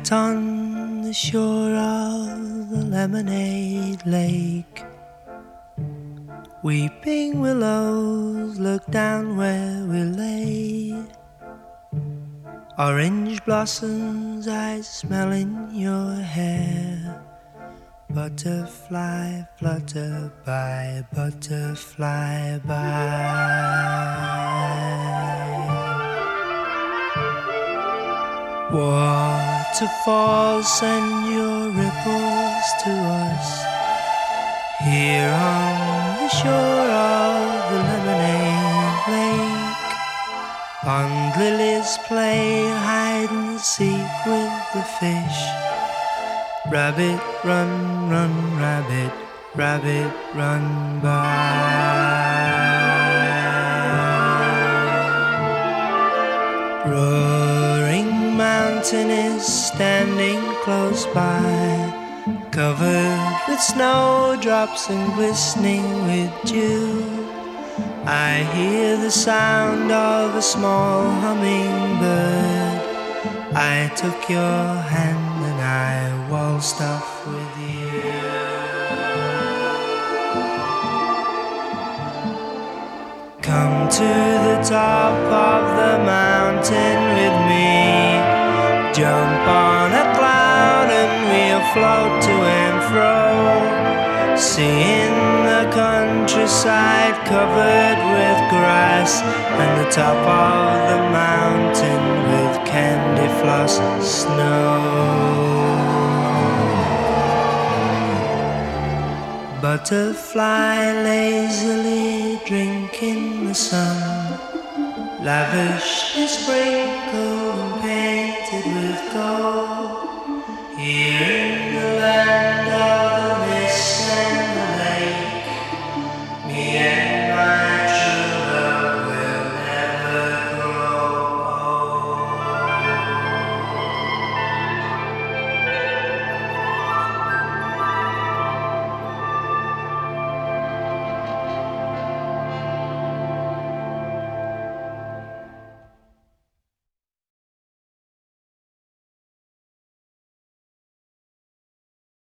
Out on the shore of the lemonade lake, weeping willows look down where we lay. Orange blossoms I smell in your hair. Butterfly, flutter by, butterfly by. Waterfalls send your ripples to us here on the shore of the lemonade lake. Pond lilies play hide and seek with the fish. Rabbit, run, run, rabbit, rabbit, run by. Roaring mountain is standing close by, covered with snowdrops and glistening with dew. I hear the sound of a small hummingbird. I took your hand and I waltzed off with you. Come to the top of the mountain with me. Jump on a cloud and we'll float to and fro, seeing the countryside covered with grass, and the top of the mountain with candy floss snow. Butterfly lazily drinking the sun, lavishly sprinkled and painted with gold. Here